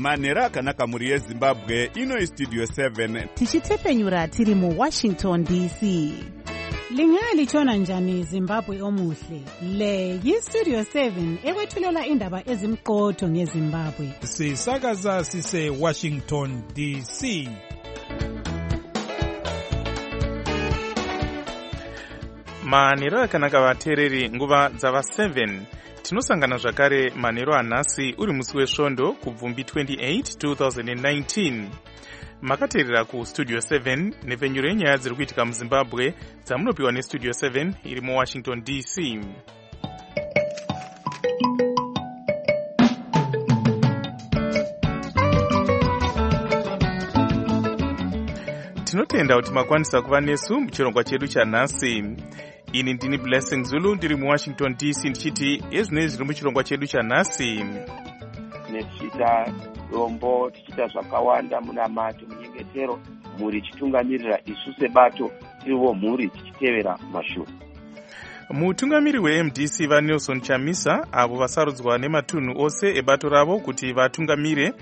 manhero akanaka mhuri yezimbabwe. Ino istudio 7 tichitepenyura tiri muWashington DC. Lingalitshona njani Zimbabwe omuhle? Le yistudio 7 ekwethulela indaba ezimqotho ngeZimbabwe. Sisakaza sise Washington DC. Manhero akanaka vateereri, nguva dzava 7 tinosangana zvakare manhero anhasi uri musi wesvondo kubvumbi 28 2019. Makateerera kustudio 7 nepfenyuro yenyaya dziri kuitika muZimbabwe dzamunopiwa nestudio 7 iri muWashington DC. Tinotenda kuti makwanisa kuva nesu muchirongwa chedu chanhasi. Ini ndini Blessing Zulu ndiri muWashington DC ndichiti ezvinei zviri muchirongwa chedu chanhasi. Tichita dombo, tichita zvakawanda munamato munyengetero, mhuri chitungamirira isu sebato tiriwo mhuri tichitevera mashure. Mutungamiri weMDC vaNelson Chamisa avo vasarudzwa nematunhu ose ebato ravo kuti vatungamire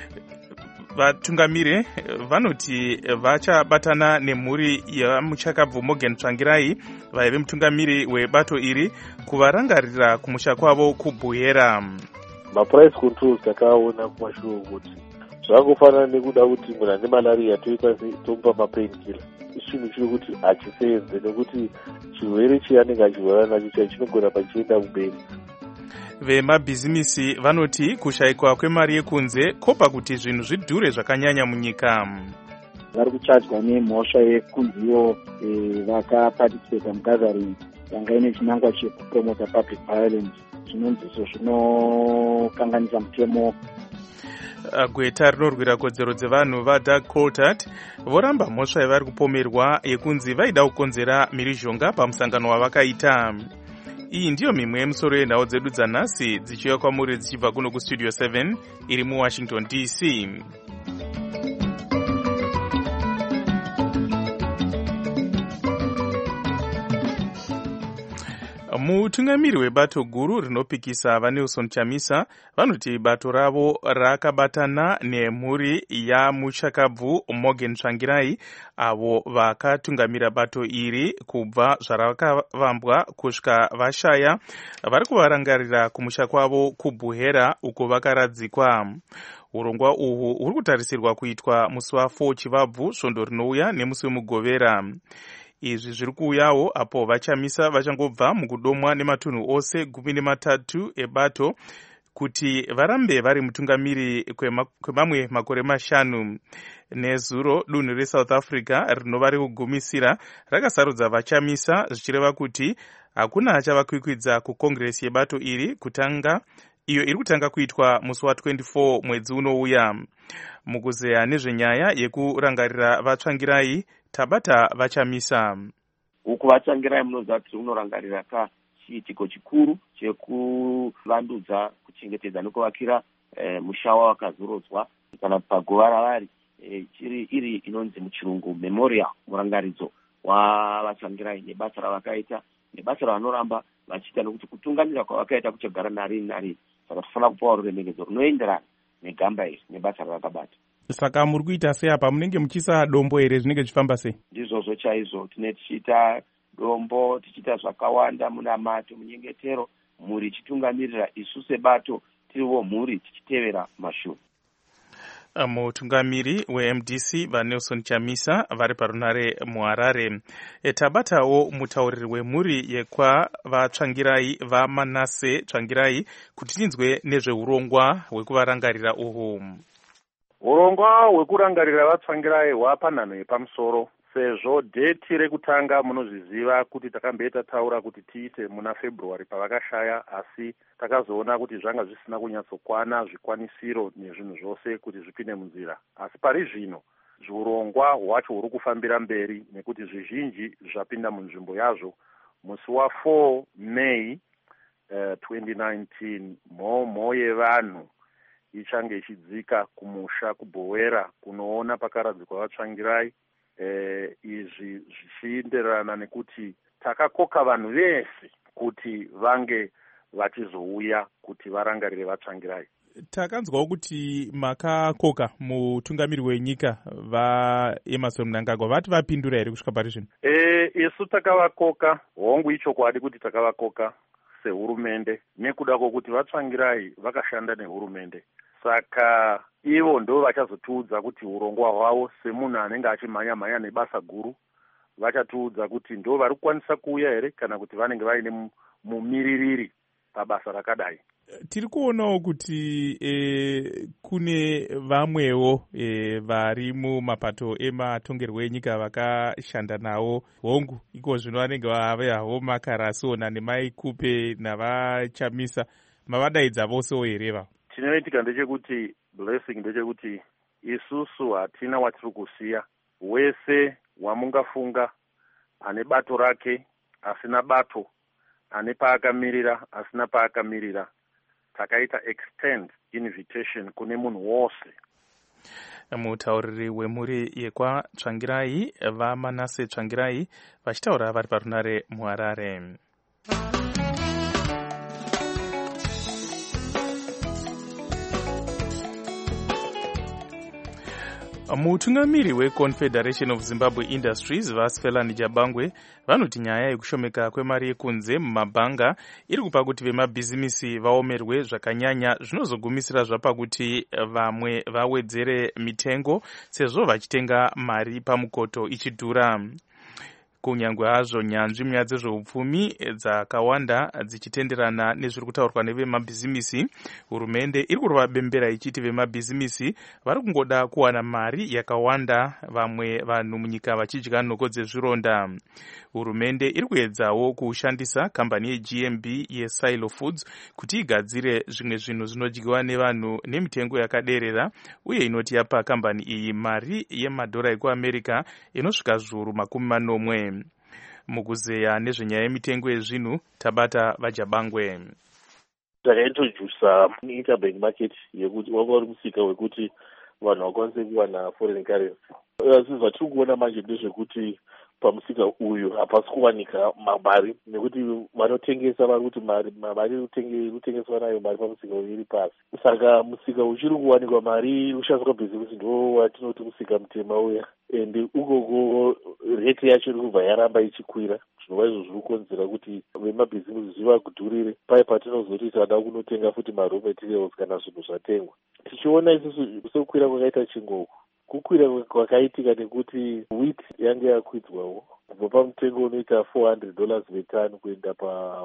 vanoti vachabatana nemhuri yaMuchakabvu Morgan Tsvangirai vaive mutungamiri webato iri kuvarangarira kumusha kwavo kubhuhera. Maprice controls takaona kumashure kuti zvakufanana nekuda kuti munhu ane malaria tomupa mapainkiller. Chinhu chiri kuti hachisenze nekuti chirwere chianenge achirwara nacho chinogona pachienda kumberi. Vemabhizimisi vanoti kushayikwa kwemari yekunze kopa kuti zvinhu zvidhure zvakanyanya munyika. Vari kuchatywa nemhosva yekunziwo vakaparticipata mugathering yanga ine chinangwa chekupromota public violence, zvinonziso zvinokanganisa mutemo. Gweta rinorwira kodzero dzevanhu vaDoug Coltart voramba mhosva yavari kupomerwa yekunzi vaida kukonzera mhirizhonga pamusangano wavakaita. Iyi ndiyo mimwe yemusoro yenhau dzedu dzanhasi dzichiuya kwamuri dzichibva kuno kustudio 7 iri muWashington DC. Mutungamiri webato guru rinopikisa vaNelson Chamisa vanoti bato ravo rakabatana nemhuri yaMuchakabvu Morgan Tsvangirai avo vakatungamira bato iri kubva zvarakavambwa kusvika vashaya vari kuvarangarira kumusha kwavo kubhuhera uko vakaradzikwa. Urongwa uhu uri kutarisirwa kuitwa musi wa4 Chivabvu svondo rinouya nemusi wemugovera. Izvi zviri kuuyawo apo vaChamisa vachangobva mukudomwa nematunhu ose 13 ebato kuti varambe vari mutungamiri kwemamwe makore 5. Nezuro dunhu reSouth Africa rinova rekugumisira rakasarudza vaChamisa zvichireva kuti hakuna achavakwikwidza kukongresi yebato iri iyo iri kutanga kuitwa musi wa24 mwedzi unouya. Mukuzeya nezvenyaya yekurangarira vaTsvangirai tabata vaChamisa. Uku vaTsvangirai munoziva kuti unorangarira chiitiko chikuru chekuvandudza kuchengetedza nekuvakira mushawa wakazorodzwa kana paguva ravari iri inonzi muchirungu memorial, murangaridzo wavaTsvangirai nebasa ravakaita nebasa ravanoramba vachiita nekuti kutungamira kwavakaita kuchagara narini. Saka tofanira kupawo ruremekedzo runoenderana negamba iri nebasa ravakabata. Saka muri kuita sei apa? Munenge muchiisa dombo here zvinenge zvichifamba sei? Ndizvozvo chaizvo, tine tichiita dombo, tichiita zvakawanda munamato munyengetero, mhuri chitungamirira isu sebato tiriwo mhuri tichitevera mashure. Mutungamiri weMDC vaNelson Chamisa vari parunare muHarare. Tabatawo mutauriri wemhuri yekwavaTsvangirai vaManase Tsvangirai kuti tinzwe nezveurongwa hwekuvarangarira uhu. Urongwa hwekurangarira vaTsvangirai hwapanhanho yepamusoro sezvo dheti rekutanga munozviziva kuti takamboita taura kuti tiite muna February pavakashaya, asi takazoona kuti zvanga zvisina kunyatsokwana zvikwanisiro nezvinhu zvose kuti zvipinde munzira. Asi pari zvino urongwa hwacho huri kufambira mberi nekuti zvizhinji zvapinda munzvimbo yazvo. Musi wa4 May 2019 mhomho yevanhu ichange ichidzika kumusha kubhowera kunoona pakaradzikwa vaTsvangirai. Izvi zvichienderana nekuti takakoka vanhu vese kuti vange vachizouya kuti varangarire vaTsvangirai. takanzwawo kuti makakoka mutungamiri wenyika vaEmmerson Mnangagwa vati vapindura here kusvika pari zvino? Isu takavakoka, hongu ichokwadi kuti takavakoka sehurumende nekuda kwokuti vaTsvangirai vakashanda nehurumende. Saka ivo ndo vachazotudza kuti urongwa hwavo semunhu anenge achimhanya-mhanya nebasa guru, vachatudza kuti ndo vari kukwanisa kuuya here kana kuti vanenge vaine mumiririri pabasa rakadai. Tiri kuonawo kuti kune vamwewo vari mumapato ematongerwo enyika vakashanda nawo hongu iko zvino vanenge vave havo makarasiona nemaikupe navachamisa, mavadaidza vosewo hereva? Chinoitika ndechekuti blessing ndechekuti isusu hatina watiri kusiya. Wese wamungafunga ane bato rake asina bato, ane paakamirira asina paakamirira, takaita extend invitation kune munhu wose. Mutauriri wemhuri yekwaTsvangirai vaManase Tsvangirai vachitaura vari parunare muHarare. Mutungamiri weConfederation of Zimbabwe Industries vaSfelani Jabangwe vanoti nyaya yekushomeka kwemari yekunze mumabhanga iri kupa kuti vemabhizimisi vaomerwe zvakanyanya, zvinozogumisira zvapakuti vamwe vawedzere mitengo sezvo vachitenga mari pamukoto ichidhura. Kunyange hazvo nyanzvi munyaya dzezveupfumi dzakawanda dzichitenderana nezviri kutaurwa nevemabhizimisi, hurumende iri kurova bembera ichiti vemabhizimisi vari kungoda kuwana mari yakawanda, vamwe vanhu munyika vachidya nhoko dzezvironda. Hurumende iri kuedzawo kushandisa kambani yeGMB yeSilo Foods kuti igadzire zvimwe zvinhu zvinodyiwa nevanhu nemitengo yakaderera, uye inoti yapa kambani iyi mari yemadhora ekuAmerica inosvika zviuru 40. Mukuzeya nezvenyaya yemitengo yezvinhu tabata vaJabangwe. Takaintrodusa interbank market yekuti wanga uri musika wekuti vanhu vakwanise kuwana foreign currency. Asi zvatiri kuona manje ndezvekuti pamusika uyu hapasi kuwanika mari, nekuti vanotengesa vari kuti mari inotengeswa nayo mari pamusika uyu iri pasi. Saka musika uchiri kuwanikwa mari ushandiswa bhizimusi ndo watinoti musika mutema uya, ende ukoko rate yacho iri kubva yaramba ichikwira, zvinova izvo zviri kukonzera kuti vemabhizimusi zvivagudhurire pai patinozoti tada kunotenga futi maraw materials kana zvinhu zvatengwa. Tichiona isusu sekukwira kwakaita chingoko, kukwira kwakaitika nekuti wheat yange yakwidzwawo kubva pamutengo unoita $400 per ton kuenda pa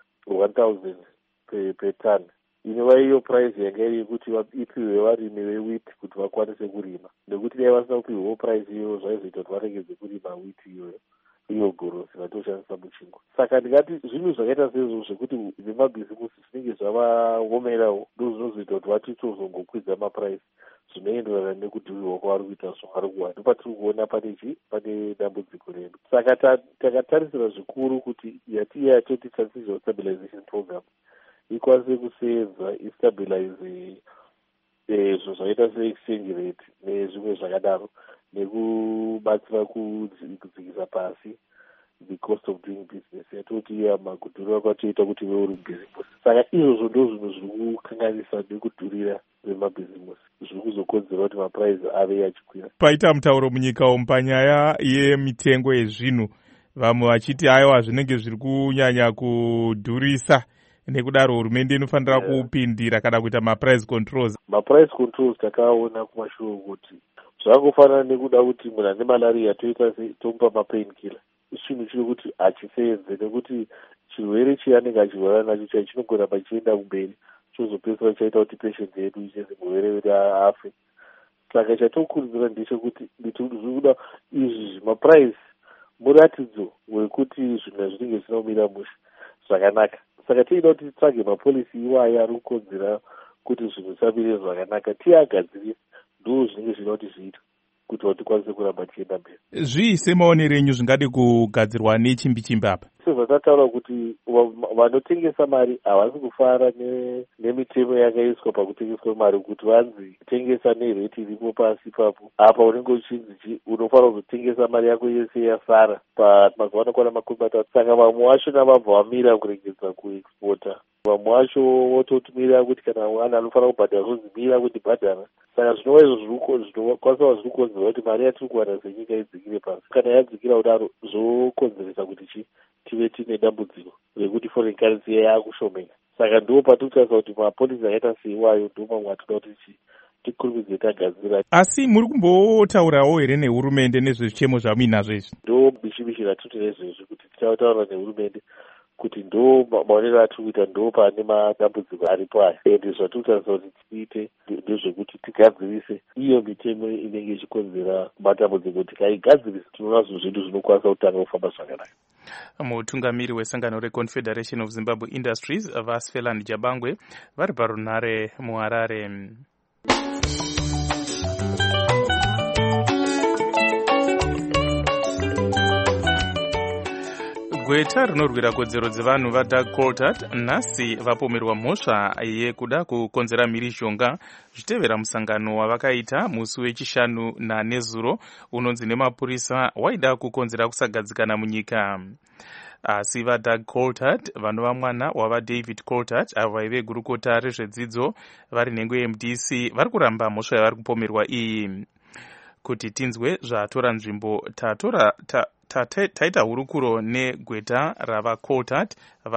1000 per ton. Inova iyo price yanga iri yekuti ipiwe varimi vewheat kuti vakwanise kurima, nekuti dai vasina kupiwawo price iyo zvaizoita kuti varegedze kurima wheat iyo gorosi vatoshandisa muchingwa. Saka ndingati zvinhu zvakaita sezvo zvekuti vemabhizimusi zvinenge zvavaomerawo ndo zvinozoita kuti vatitozongokwidza maprice zvinoenderana nekudhuriwa kwavari kuita zvavari kuwana. Ndopatiri kuona pane dambudziko redu. Saka takatarisira zvikuru kuti yatoti transitional stabilization program ikwanise kusenza istabilize zvinhu zvakaita seexchange rate nezvimwe zvakadaro, nekubatsira kudzikisa pasi the cost of doing business, yatoti kudhurira kwatoita kuti veuri bhizimusi. Saka izvozvo ndo zvinhu zviri kukanganisa nekudhurira vemabhizimusi, zviri kuzokonzera kuti maprice ave achikwira. Paita mutauro munyika umu panyaya yemitengo yezvinhu, vamwe vachiti aiwa zvinenge zviri kunyanya kudhurisa, nekudaro hurumende inofanira kupindira kana kuita maprice controls. Maprice controls takaona kumashure kuti zvakangofanana nekuda kuti munhu ane malaria tomupa mapain killer. Chinhu chiri kuti hachisenze, nekuti chirwere chianenge achirwara nacho chai chinogona pachienda kumberi chozopedzisira chaita kuti patient yedu icheze murwere wedu afe. Saka chatokurudzira ndechekuti zvirikuda izvi maprice muratidzo wekuti zvinhu zvinenge zvinomira mushe zvakanaka. Saka tiida kuti titsvage mapolisi iwaya ari kukonzera kuti zvinhu zvisamire zvakanaka, tiagadzirire, ndo zvinenge zvinoda kuti zviita kuti tikwanise kuramba tichienda mberi. Zvii semaonero enyu zvingade kugadzirwa nechimbi-chimbi apa? sezvatataura kuti vanotengesa mari havasi kufara nemitemo yakaiswa pakutengeswa mari, kuti vanzi tengesa nereti iripo pasi papo. Apa unenge uchinzi unofanira kuzotengesa mari yako yese yasara pamazuva anokwana 30. Saka vamwe vacho vabva vamira kuregedza kuexpota. Vamwe vacho vototumira kuti kana ana anofanira kubhadhara zvozimira kuti bhadhara. Saka zvinova izvo zvinokwanisa zviri kukonzera kuti mari yatiri kuwana senyika idzikire pasi. Kana yadzikira kudaro zvokonzeresa kuti tive tine dambudziko rekuti foreign currency yakushomeka. Saka ndo patirikutarisa kuti mapolisi akaita seiwayo ndo mamwe atoda kuti tikurumidze tagadzira. Asi muri kumbotaurawo here nehurumende nezvezvichemo zvamuinazvo izvi? Ndo bishi ratiri nezvezvi kuti tichataura nehurumende kuti ndo maonero atiri kuita ndo pane madambudziko aripo aya. Ende zvatirikutarisa kuti tiite ndezvekuti tigadzirise iyo mitemo inenge ichikonzera madambudziko. Tikaigadzirisa tinoona zvinhu zvinokwanisa kutanga kufamba zvakanaka. Mutungamiri wesangano reConfederation of Zimbabwe Industries Vasfeland Jabangwe vari parunhare muHarare. Gweta rinorwira kodzero dzevanhu vaDoug Coulthard nhasi vapomerwa mhosva yekuda kukonzera mhirizhonga zvichitevera musangano wavakaita musi wechishanu nanezuro unonzi nemapurisa waida kukonzera kusagadzikana munyika. Asi vaDoug Coulthard vanova mwana wavaDavid Coulthard avo vaive gurukota rezvedzidzo vari nhengo yeMDC vari kuramba mhosva yavari kupomerwa iyi. Kuti tinzwe zvatora nzvimbo taita hurukuro negweta ravaCoulthard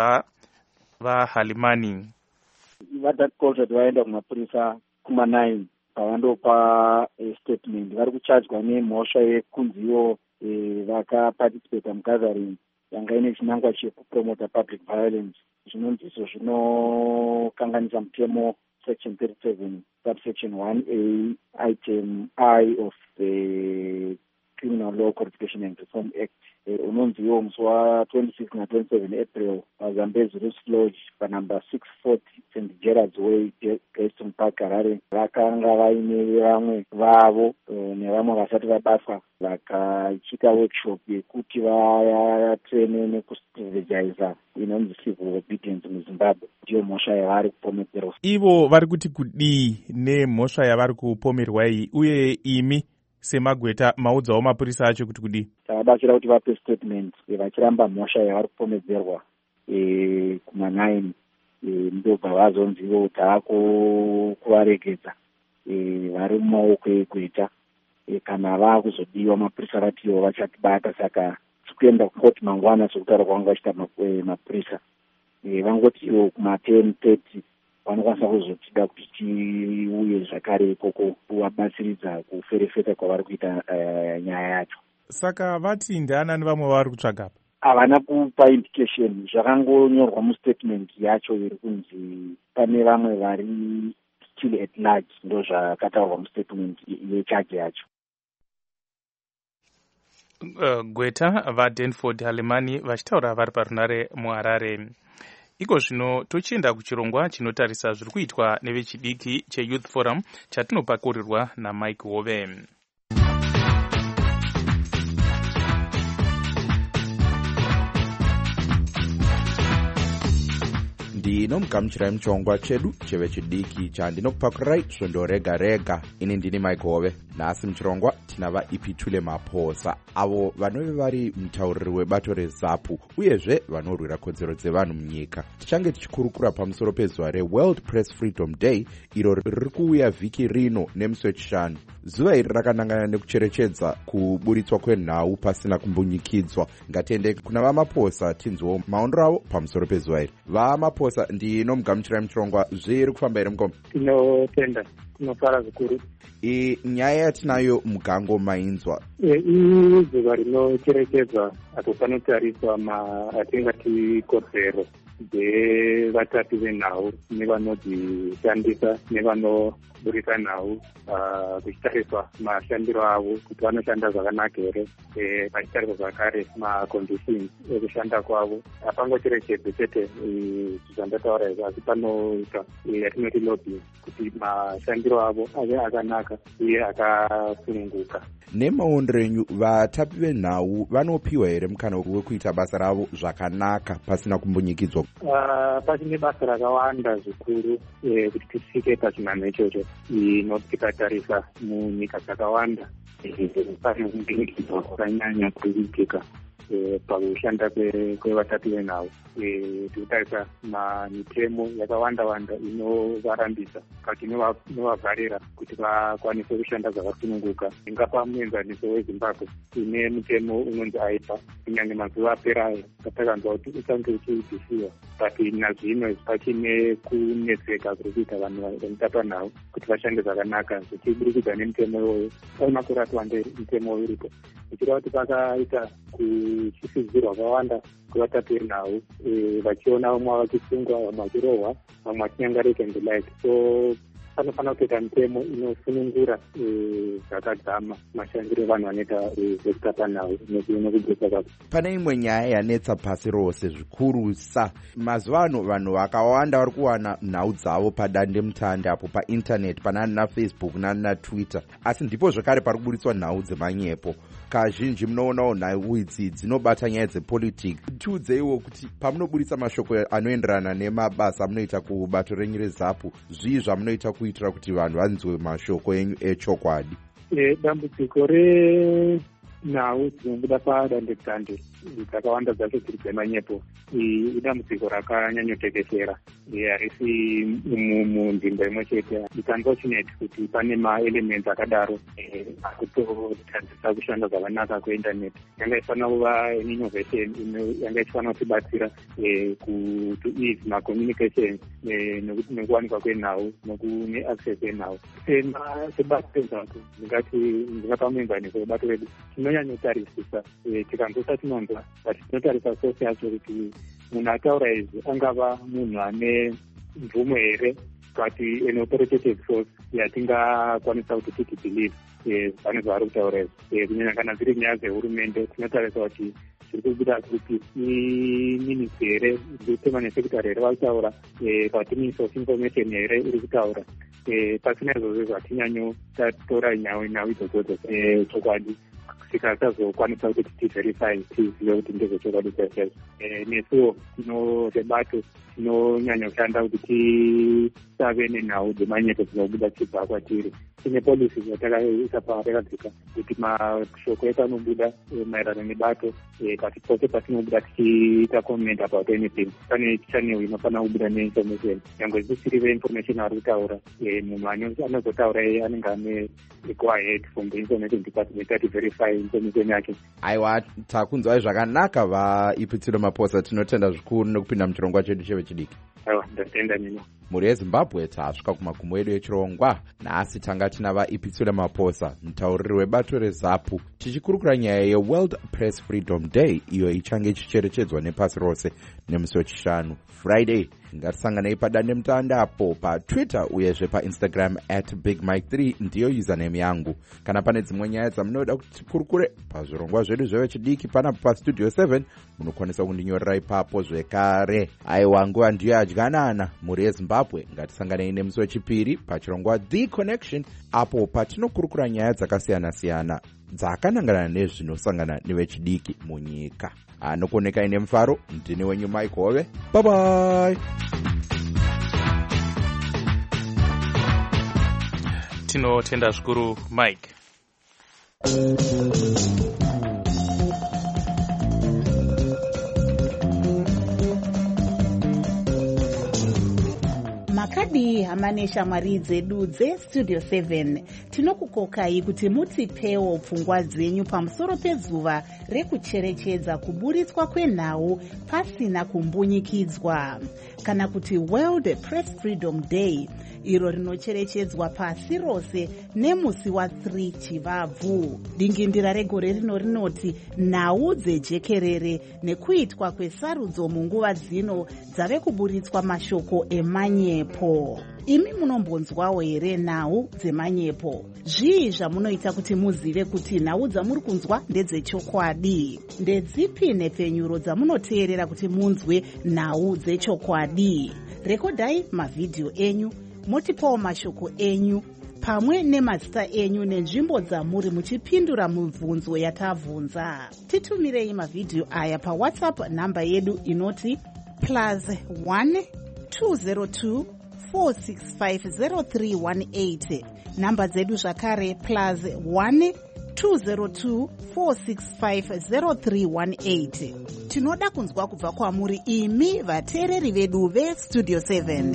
vaHalimani. VaDoug Coulthard vaenda kumapurisa kuma9 pavandopa statement. Vari kuchadzwa nemhosva yekunziwo vakaparticipata mugathering yanga ine chinangwa chekupromota public violence. Zvinonzi izvo zvinokanganisa mutemo section 37 subsection 1A item I of the Criminal Law Codification and Reform Act. Unonziwo musi wa26 na 27 April paZambezi Roots Lodge panumber 640 St Gerard's Way, Gaston Park, Harare. Vakanga vaine vamwe vavo nevamwe vasati vabatwa vakachita workshop yekuti vatrene nekustrategiza inonzi civil obedience muZimbabwe. Ndiyo mhosva yavari kupomerwa. Ivo vari kuti kudii nemhosva yavari kupomerwa iyi, uye imi semagweta maudzawo mapurisa acho kuti kudii? Tavabatsira kuti vape statement vachiramba mhosva yavari kupomedzerwa kuma9 ndobva vazonzivo taakuvaregedza vari mumaoko egweta. Kana vaakuzodiwa mapurisa vatiwo vachatibata. Saka tikuenda kukoti mangwana sokutaura kwanga vachita mapurisa vangoti iwo kuma10:30 vanokwanisa kuzotida kuti tiuye zvakare ikoko kuvabatsiridza kuferefeta kwavari kuita nyaya yacho. Saka vati ndianani vamwe vari kutsvaga apa? Havana kupa indication. Zvakangonyorwa mustatement yacho iri kunzi pane vamwe vari still at large. Ndo zvakataurwa mustatement yechaji yacho. Gweta vaDenford Halimani vachitaura vari parunhare muHarare. Iko zvino tochienda kuchirongwa chinotarisa zviri kuitwa nevechidiki cheYouth Forum chatinopakurirwa naMike Hove. ndinomugamuchirai muchongwa chedu chevechidiki chandinokupakurirai svondo rega rega. Ini ndini Mike Hove. Nhasi muchirongwa tina vaIpitule Maposa avo vanove vari mutauriri webato reZAPU uyezve vanorwira kodzero dzevanhu munyika. Tichange tichikurukura pamusoro pezuva reWorld Press Freedom Day iro riri kuuya vhiki rino nemusi wechishanu. Zuva iri rakanangana nekucherechedza kuburitswa kwenhau pasina kumbunyikidzwa. Ngatiende kuna vaMaposa tinzwewo maonero avo pamusoro pezuva iri. vaMaposa ndinomugamuchirai muchirongwa. Zviri kufamba here mukoma? Tinotenda, tinofara zvikuru. Nyaya yatinayo mugango mainzwa izuva rinocherechedzwa apo panotariswa atingati kodzero dzevatapi venhau nevanodzishandisa nevanoburisa nhau kuchitariswa mashandiro avo kuti vanoshanda zvakanaka here, pachitariswa zvakare maconditions ekushanda kwavo. Hapangocherechedze chete zvandataura izvo, asi panoita yatinoti lobbying kuti mashandiro avo ave akanaka uye akasununguka. Nemaondero enyu, vatapi venhau vanopiwa here mukana wekuita basa ravo zvakanaka pasina kumbunyikidzwa? Pachine basa rakawanda zvikuru kuti tisvike pachinhanho ichocho, inoti tikatarisa munyika dzakawanda pane kumbunyikidzwa kwakanyanya kuitika pakushanda kwevatapi venhau. Tikutarisa mitemo yakawanda-wanda inovarambisa kati inovavharira kuti vakwanise kushanda zvakasununguka. Ingapa muenzaniso weZimbabwe ine mutemo unonzi aipa kunyange mazuva aperayo atakanzwa kuti uchange uchiudhisiwa, bati nazvino pachine kunetseka kuri kuita vanhu vanotapa nhau kuti vashande zvakanaka zvichiburikidza nemutemo iwoyo. Pane makore ati wandei mutemo uripo, ichida kuti pakaita kuchisizirwa kwawanda kuvatapi venhau, vachiona vamwe vachisungwa, vamwe vachirohwa, vamwe vachinyangarika and the like. So panofanira kuita mitemo inosunungura zvakadzama mashandiro evanhu vanoita zvekutapa nhau nekubudisa kwavo. Pane imwe nyaya yanetsa pasi rose zvikurusa mazuva ano, vanhu vakawanda vari kuwana nhau dzavo padandemutande apo paintaneti, panani naFacebook nani naTwitter, asi ndipo zvekare pari kuburitswa nhau dzemanyepo. Kazhinji munoonawo nhau idzi dzinobata nyaya dzepolitiki. Tiudzeiwo kuti pamunoburitsa mashoko anoenderana nemabasa amunoita kubato renyu reZAPU, zvii zvamunoita kuitira kuti vanhu vanzwe mashoko enyu echokwadi? Dambudziko renhau dzinobuda padandemutande dzakawanda dzacho dziri dzemanyepo, idambudziko rakanyanyotekeshera, harisi munzvimbo imwe chete. It's unfortunate kuti pane maelements akadaro akutotadzisa kushanda zvakanaka kweindaneti. Yanga ifanira kuva innovation yanga ichifanira kutibatsira to ease macommunication nekuwanikwa kwenhau neaccess yenhau. Sebato reZAPU ndingapa muenzaniso webato redu tinonyanyotarisisa tikanzosa tinonzwa, but tinotarisa source yacho kuti munhu ataura izvi angava munhu ane mvumo here kati an authoritative source yatingakwanisa kuti titibelieve pane zvaari kutaura izvi. Kunyanya kana dziri nyaya dzehurumende tinotarisa kuti zviri kubuda kuti iministry here, permanent secretary here vari kutaura, kati minister of information here iri kutaura. Pasina izvozvo hatinyanyotatora nhau idzodzo chokwadi tikasazokwanisa kuti tiverify tizive kuti ndezvechokwadi chaizvo. Nesuwo sebato tinonyanya kushanda kuti tisave nenhau dzemanyepo dzinobuda tichibva kwatiri. Tine policy dzatakaisa patakadzika kuti mashoko epanobuda maererano nebato, kati pose patinobuda tichiita comment about anything, pane channel inofanira kubuda neinformation. Nyangwe zvisiri veinformation ari kutaura, munhu anozotaura anenge ane go ahead from the information department ati verify information yake. Aiwa, takunzwai zvakanaka vaipitsiro maposa. Tinotenda zvikuru nekupinda muchirongwa chedu chevechidiki. Aiwa, ndatenda nini. Mhuri yeZimbabwe tasvika kumagumo edu echirongwa. Nhasi tanga tina vaipitsiro maposa, mutauriri webato reZAPU, tichikurukura nyaya yeWorld Press Freedom Day, iyo ichange ichicherechedzwa nepasi rose nemusi wechishanu Friday. Ngatisanganei padandemutande apo paTwitter uyezve paInstagram @BigMike3 ndiyo username yangu. Kana pane dzimwe nyaya dzamunoda kuti tikurukure pazvirongwa zvedu zvevechidiki panapo paStudio 7, munokwanisa kundinyorera ipapo zvekare. Aiwa, nguva ndiyo yadyanana. Mhuri yeZimbabwe, ngatisanganei nemusi wechipiri pachirongwa The Connection, apo patinokurukura nyaya dzakasiyana-siyana dzakanangana nezvinosangana nevechidiki munyika. Anokuonekai nemufaro, ndini wenyu Mike Hove. Bye bye. Tinotenda zvikuru Mike. makadi hama neshamwari dzedu dzestudio 7 tinokukokai kuti mutipewo pfungwa dzenyu pamusoro pezuva rekucherechedza kuburitswa kwenhau pasina kumbunyikidzwa, kana kuti World Press Freedom Day. iro rinocherechedzwa pasi rose nemusi wa3 Chivabvu. Dingindira regore rino rinoti nhau dzejekerere nekuitwa kwesarudzo munguva dzino dzave kuburitswa mashoko emanyepo. Imi munombonzwawo here nhau dzemanyepo? Zvii zvamunoita kuti muzive kuti nhau dzamuri kunzwa ndedzechokwadi? Ndedzipi nepfenyuro dzamunoteerera kuti munzwe nhau dzechokwadi? Rekodai mavhidhiyo enyu, motipawo mashoko enyu pamwe nemazita enyu nenzvimbo dzamuri muchipindura mibvunzo yatabvunza. Titumirei mavhidhiyo aya paWhatsApp namba yedu inoti +1 202 4650318. Namba dzedu zvakare +1 202 4650318. Tinoda kunzwa kubva kwamuri imi vateereri vedu veStudio 7.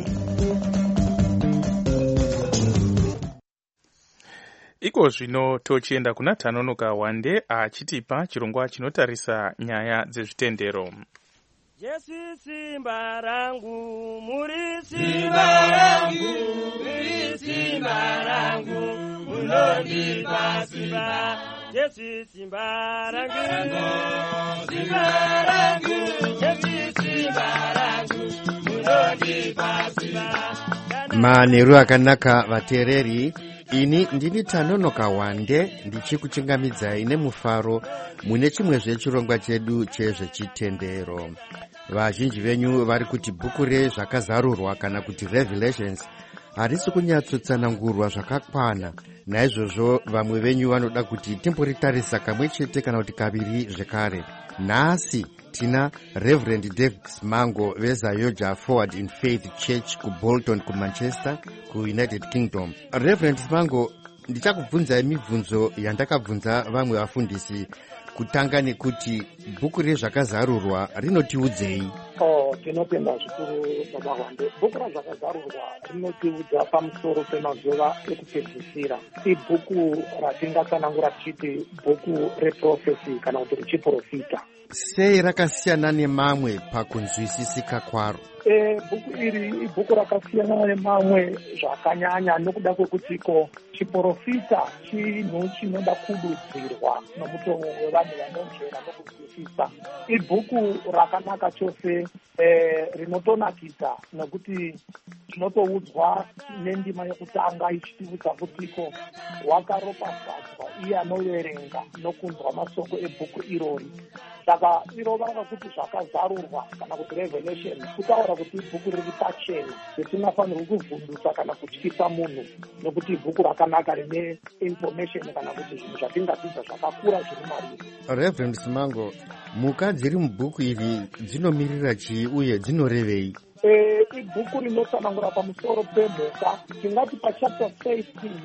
Iko zvino tochienda kuna Tanonoka Wande achitipa chirongwa chinotarisa nyaya dzezvitendero. Jesu simba rangu, muri simba rangu, muri simba rangu, munondipa simba. Jesu simba rangu, simba rangu, Jesu simba rangu, munondipa simba. Manheru akanaka vateereri, ini ndini Tanonoka Wande ndichikuchingamidzai nemufaro mune chimwe zvechirongwa chedu chezvechitendero. Vazhinji venyu vari kuti bhuku rezvakazarurwa kana kuti Revelations harisi kunyatsotsanangurwa zvakakwana. Naizvozvo vamwe venyu vanoda kuti timboritarisa kamwe chete kana kuti kaviri zvekare. Nhasi tina Reverend David Simango veZayoja Forward in Faith Church kuBolton kuManchester kuUnited Kingdom. Reverend Simango, ndichakubvunzai mibvunzo yandakabvunza vamwe vafundisi, kutanga nekuti bhuku rezvakazarurwa rinotiudzei? Tinotenda zvikuru baba Wande. Bhuku razvakazarurwa rinotiudza pamusoro pemazuva ekupedzisira. Ibhuku ratingatsanangura tichiti bhuku reprofesi kana kuti richiprofita. Sei rakasiyana nemamwe pakunzwisisika kwaro? Bhuku iri ibhuku rakasiyana nemamwe zvakanyanya nokuda kwekutiko chiprofita chinhu chinoda kududzirwa nomutomo wevanhu vanonzvera nokuzwisisa. Ibhuku rakanaka chose, rinotonakidza nokuti tinotoudzwa nendima yekutanga ichitiudza kutiko wakaropafadzwa iye anoverenga nokunzwa masoko ebhuku irori. Saka iro vanga kuti zvakazarurwa kana kuti Revelation kutaura kuti ibhuku riri pachena risinafanirwa kuvhundusa kana kutyisa munhu, nokuti ibhuku rakanaka rine information kana kuti zvinhu zvatingadzidza zvakakura zviri mariri. Reverend Simango, mhuka dziri mubhuku iri dzinomirira chii uye dzinorevei? Ibhuku rinotsanangura pamusoro pemhuka. Tingati pachapter 13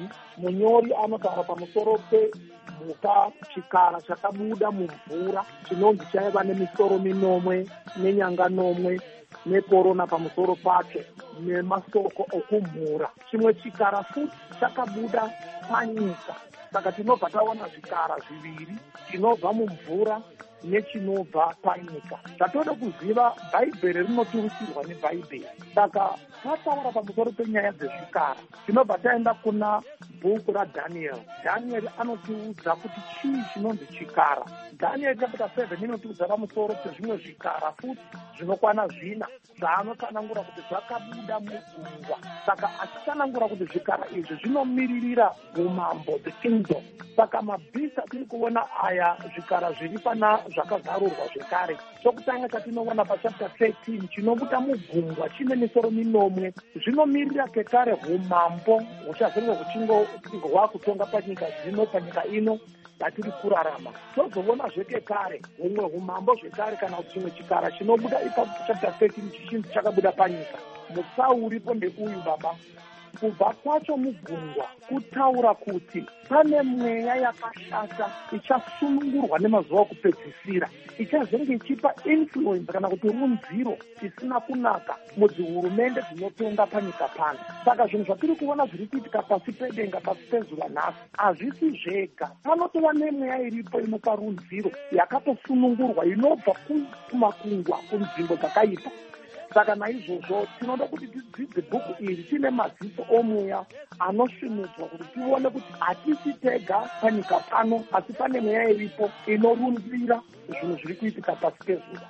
munyori anotaura pamusoro pemhuka, chikara chakabuda mumvura chinonzi chaiva nemisoro minomwe nenyanga nomwe nekorona pamusoro pacho nemasoko okumhura. Chimwe chikara futi chakabuda panyika. Saka tinobva taona zvikara zviviri, chinobva mumvura nechinobva panyika. Zvatoda kuziva bhaibheri rinotiusirwa nebhaibheri. Saka tataura pamusoro penyaya dzezvikara, tinobva taenda kuna bhuku raDhaniel. Daniel anotiudza kuti chii chinonzi chikara. Daniel chapter 7 inotiudza pamusoro pezvimwe zvikara futi zvinokwana 4 zvaanotsanangura kuti zvakabuda mugungwa. Saka achitsanangura kuti zvikara izvi zvinomiririra umambo, the kingdom. Saka mabhisa tiri kuona aya zvikara zviri pana zvakazarurwa zvekare. Chokutanga chatinoona pachapter 13 chinobuda mugungwa chine misoro minomwe zvinomirira kekare umambo huchazenge huchingova kutonga panyika zvino, panyika ino yatiri kurarama. Tozoona zvekekare humwe umambo zvekare kana kuti chimwe chikara chinobuda ipachapter 13 chichinzi chakabuda panyika. Mutsau uripo ndeuyu baba. Kubva kwacho mugungwa kutaura kuti pane mweya yakashata ichasunungurwa nemazuva okupedzisira, ichazenge ichipa influence kana kuti runziro isina kunaka mudzihurumende dzinotonga panyika pano. Saka zvinhu zvatiri kuona zviri kuitika pasi pedenga, pasi pezuva nhasi, hazvisi zvega. Panotova nemweya iripo inopa runziro yakatosunungurwa inobva kumakungwa, kunzvimbo dzakaipa. saka naizvozvo tinoda kuti tidzidze bhuku iri tiine madziso omuya anosvinudzwa kuti tione kuti hatisi tega panyika pano, asi pane mweya iripo inorunzira zvinhu zviri kuitika pasi pezuva.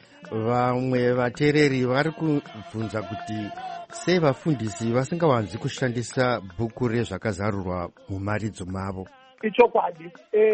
Vamwe vateereri vari kubvunza kuti sei vafundisi vasingawanzi kushandisa bhuku rezvakazarurwa mumaridzo mavo. Ichokwadi,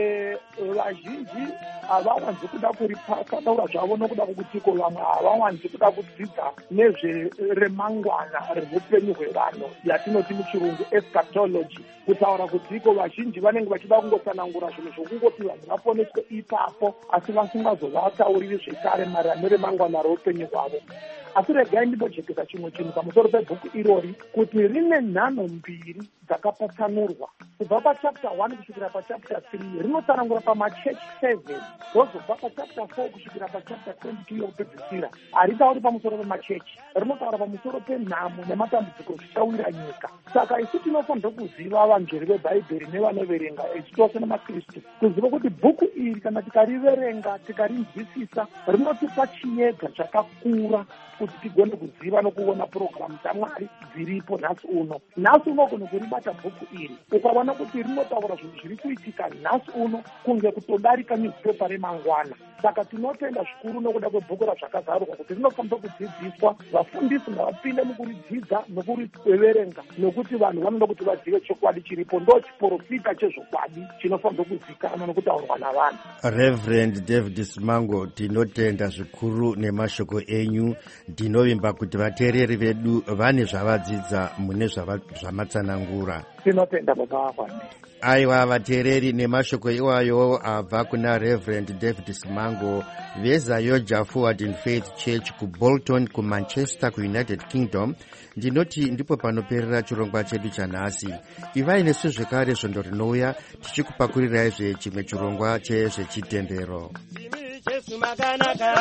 vazhinji havawanzi kuda kuripataura zvavo nokuda kwokutiko vamwe havawanzi kuda kudzidza nezveremangwana reupenyu hwevanhu yatinoti muchirungu eschatology, kutaura kutiko vazhinji vanenge vachida kungotsanangura zvinhu zvokungoti vanhu vaponeswe ipapo asi vasingazovatauriri zvekare maererano neremangwana reupenyu hwavo. Asi regai ndimbojekesa chimwe chinhu pamusoro pebhuku irori, kuti rine nhano mbiri dzakapatsanurwa kubva pachapter 1 kusvikira pachapter 3 rinotsanangura pamachechi 7, rozobva pachapter 4 kusvikira pachapter 22 yokupedzisira haritauri pamusoro pemachechi, rinotaura pamusoro penhamo nematambudziko zvichawira nyika. Saka isu tinofanira kuziva vanjeri vebhaibheri nevanoverenga echitose namakristu kuziva kuti bhuku iri kana tikariverenga tikarinzwisisa rinotipa chiedza chakakura kuti tigone kuziva nokuona purogiramu dzamwari dziripo nhasi uno. Nhasi unogona kuribata bhuku iri ukaona kuti rinotaura zvinhu zviri kuitika nhasi uno kunge kutodarika newspaper remangwana. Saka tinotenda zvikuru nokuda kwebhuku razvakazarurwa kuti rinofanira kudzidziswa, vafundisi ngavapinde mukuridzidza nokuriverenga, nokuti vanhu vanoda kuti vazive chokwadi chiripo. Ndo chiprofita chezvokwadi chinofanira kuzikanwa nokutaurwa navanhu. Reverend David Simango, tinotenda zvikuru nemashoko enyu. Ndinovimba kuti vateereri vedu vane zvavadzidza mune zvamatsanangura. Tinotenda baba wafani. Aiwa vateereri, nemashoko iwayo abva kuna Reverend David Simango veZayoja Forward in Faith Church kuBolton kuManchester kuUnited Kingdom. Ndinoti ndipo panoperera chirongwa chedu chanhasi. Ivai nesu zvekare svondo rinouya tichikupakurirai chimwe chirongwa chezvechitendero. Jesu makanaka,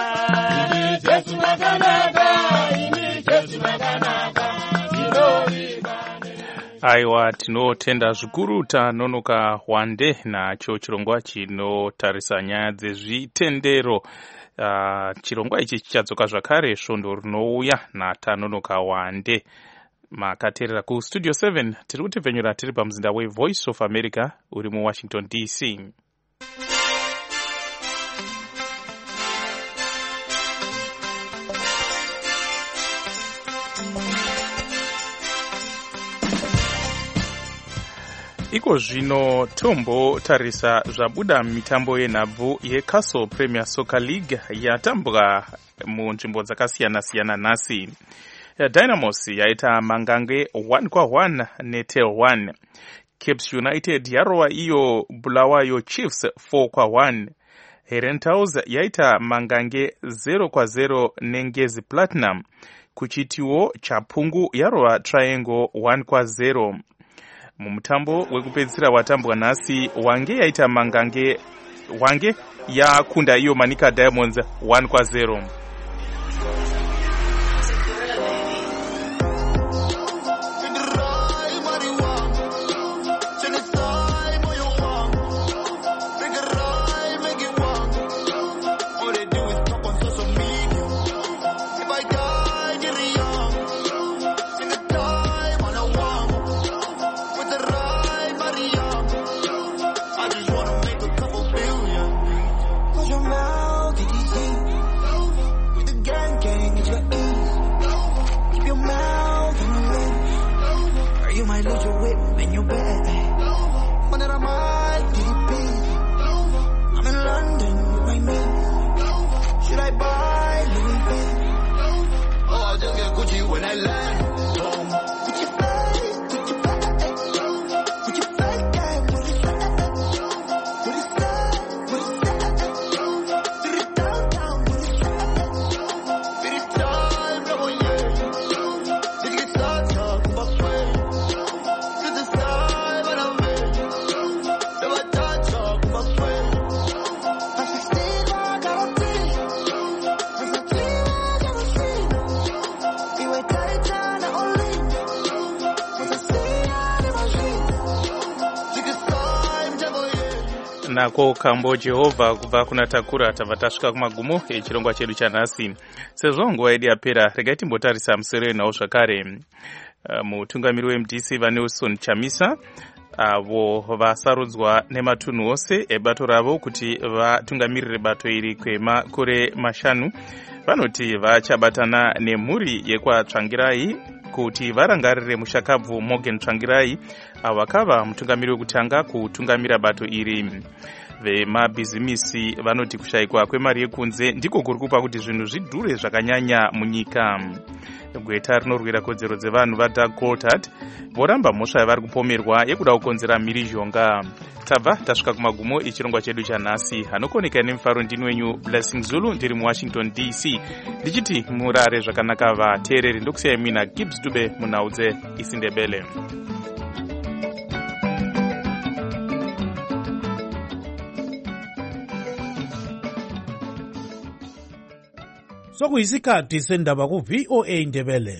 Jesu makanaka, Jesu makanaka, aiwa tinotenda zvikuru tanonoka wande nacho chirongwa chinotarisa nyaya dzezvitendero. Chirongwa ichi chichadzoka zvakare svondo rinouya natanonoka wande. Makateerera kustudio 7 tiri kutibvenyura tiri pamuzinda weVoice of America uri muWashington DC. Iko zvino tombotarisa zvabuda mitambo yenhabvu yeCastle Premier Soccer League yatambwa munzvimbo dzakasiyana-siyana nhasi. Dynamos yaita mangange 1-1 neTel 1. Cape United yarova iyo Bulawayo Chiefs 4-1. Herentals yaita mangange 0-0 neNgezi Platinum. Kuchitiwo Chapungu yarova Triangle 1-0. Mumutambo wekupedzisira watambwa nhasi, Wange yaita mangange Wange yakunda iyo Manika Diamonds 1-0. nako kambo Jehovha kubva kuna takura tabva tasvika kumagumo echirongwa chedu chanhasi. Sezvo nguva yedu yapera, regai timbotarisa musere nawo zvakare. Mutungamiri weMDC vaNelson Chamisa avo vasarudzwa nematunhu ose ebato ravo kuti vatungamirire bato iri kwemakore mashanu vanoti vachabatana nemhuri yekwaTsvangirai kuti varangarire mushakabvu Morgan Tsvangirai avakava mutungamiri wekutanga kutungamira bato iri. Vemabhizimisi vanoti kushayikwa kwemari yekunze ndiko kuri kupa kuti zvinhu zvidhure zvakanyanya munyika. Gweta rinorwira kodzero dzevanhu vaDoug Coulthard voramba mhosva yavari kupomerwa yekuda kukonzera mhirizhonga. Tabva tasvika kumagumo echirongwa chedu chanhasi. Hanokoneka nemufaro ndini wenyu Blessing Zulu ndiri muWashington DC ndichiti murare zvakanaka vateereri. Ndokusiyai mina Gibbs Dube munhau dzeIsindebele. Sokuyisikhathi sendaba ku VOA Ndebele.